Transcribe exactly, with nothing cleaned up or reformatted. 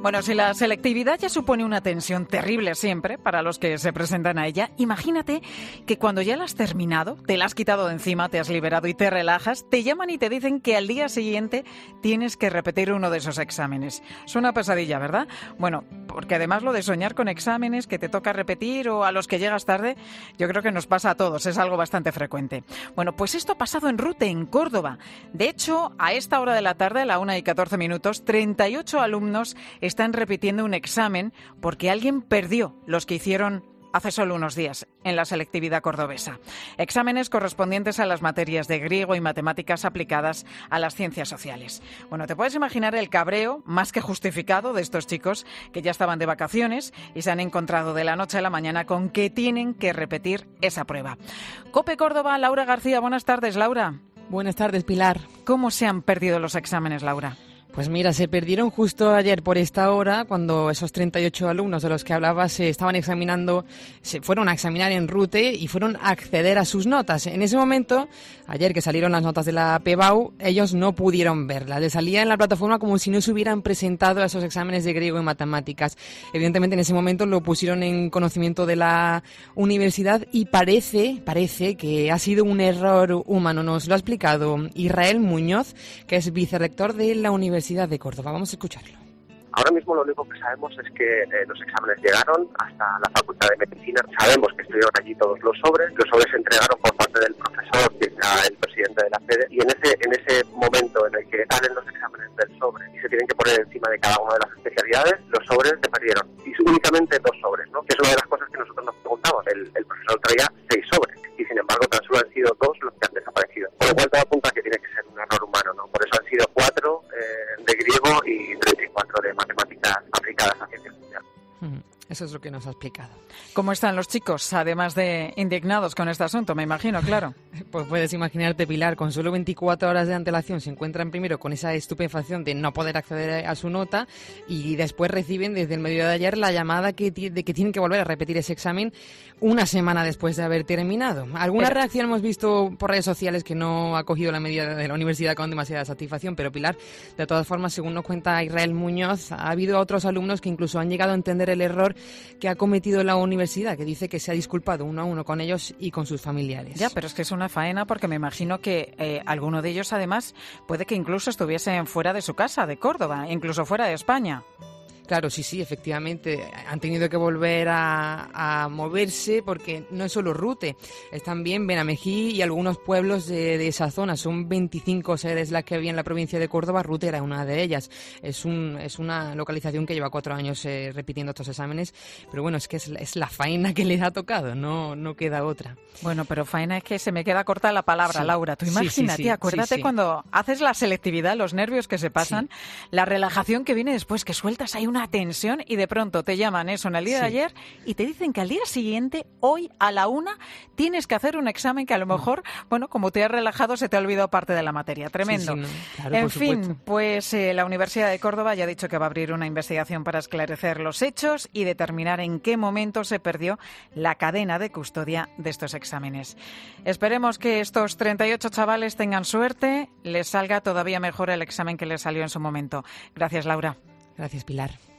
Bueno, si la selectividad ya supone una tensión terrible siempre para los que se presentan a ella, imagínate que cuando ya la has terminado, te la has quitado de encima, te has liberado y te relajas, te llaman y te dicen que al día siguiente tienes que repetir uno de esos exámenes. Es una pesadilla, ¿verdad? Bueno, porque además lo de soñar con exámenes que te toca repetir o a los que llegas tarde, yo creo que nos pasa a todos, es algo bastante frecuente. Bueno, pues esto ha pasado en Rute, en Córdoba. De hecho, a esta hora de la tarde, a la una y catorce minutos, treinta y ocho alumnos están repitiendo un examen porque alguien perdió los que hicieron hace solo unos días en la selectividad cordobesa. Exámenes correspondientes a las materias de griego y matemáticas aplicadas a las ciencias sociales. Bueno, te puedes imaginar el cabreo más que justificado de estos chicos que ya estaban de vacaciones y se han encontrado de la noche a la mañana con que tienen que repetir esa prueba. COPE Córdoba, Laura García. Buenas tardes, Laura. Buenas tardes, Pilar. ¿Cómo se han perdido los exámenes, Laura? Pues mira, se perdieron justo ayer por esta hora, cuando esos treinta y ocho alumnos de los que hablaba se estaban examinando, se fueron a examinar en Rute y fueron a acceder a sus notas. En ese momento, ayer que salieron las notas de la P B A U, ellos no pudieron verlas. Les salía en la plataforma como si no se hubieran presentado a esos exámenes de griego y matemáticas. Evidentemente, en ese momento lo pusieron en conocimiento de la universidad y parece, parece que ha sido un error humano. Nos lo ha explicado Israel Muñoz, que es vicerrector de la Universidad de Córdoba. Vamos a escucharlo. Ahora mismo lo único que sabemos es que eh, los exámenes llegaron hasta la Facultad de Medicina. Sabemos que estuvieron allí todos los sobres. Los sobres se entregaron por parte del profesor, que era el presidente de la sede, y en ese en ese momento en el que salen los exámenes del sobre y se tienen que poner encima de cada una de las especialidades, los sobres se perdieron. Y únicamente dos sobres, ¿no? Que es una de las cosas que nosotros nos preguntamos. El, el profesor traía seis sobres y sin embargo tan solo han sido dos los que han desaparecido. Por lo cual todo apunta a que tiene que ser un error humano, ¿no? Por eso han sido cuatro eh, de griego y treinta y cuatro de matemáticas aplicadas a ciencias sociales. Eso es lo que nos ha explicado. ¿Cómo están los chicos, además de indignados con este asunto? Me imagino, claro. Pues puedes imaginarte, Pilar, con solo veinticuatro horas de antelación se encuentran primero con esa estupefacción de no poder acceder a su nota y después reciben desde el mediodía de ayer la llamada que t- de que tienen que volver a repetir ese examen una semana después de haber terminado. Alguna pero... reacción hemos visto por redes sociales que no ha cogido la medida de la universidad con demasiada satisfacción, pero Pilar, de todas formas, según nos cuenta Israel Muñoz, ha habido otros alumnos que incluso han llegado a entender el error que ha cometido la universidad, que dice que se ha disculpado uno a uno con ellos y con sus familiares. Ya, pero es que es una faena porque me imagino que eh, alguno de ellos, además, puede que incluso estuviesen fuera de su casa, de Córdoba, incluso fuera de España. Claro, sí, sí, efectivamente. Han tenido que volver a, a moverse porque no es solo Rute, es también Benamejí y algunos pueblos de, de esa zona. Son veinticinco sedes las que había en la provincia de Córdoba. Rute era una de ellas. Es un es una localización que lleva cuatro años eh, repitiendo estos exámenes. Pero bueno, es que es, es la faena que les ha tocado, no, no queda otra. Bueno, pero faena es que se me queda corta la palabra, sí. Laura. Tú imagínate, sí, sí, sí, acuérdate sí, sí. cuando haces la selectividad, los nervios que se pasan, sí. la relajación que viene después, que sueltas ahí una tensión y de pronto te llaman eso en el día sí. de ayer y te dicen que al día siguiente, hoy a la una, tienes que hacer un examen que a lo mejor, bueno, como te has relajado, se te ha olvidado parte de la materia. Tremendo. Sí, sí, no. Claro, en fin, supuesto. pues eh, la Universidad de Córdoba ya ha dicho que va a abrir una investigación para esclarecer los hechos y determinar en qué momento se perdió la cadena de custodia de estos exámenes. Esperemos que estos treinta y ocho chavales tengan suerte, les salga todavía mejor el examen que les salió en su momento. Gracias, Laura. Gracias, Pilar.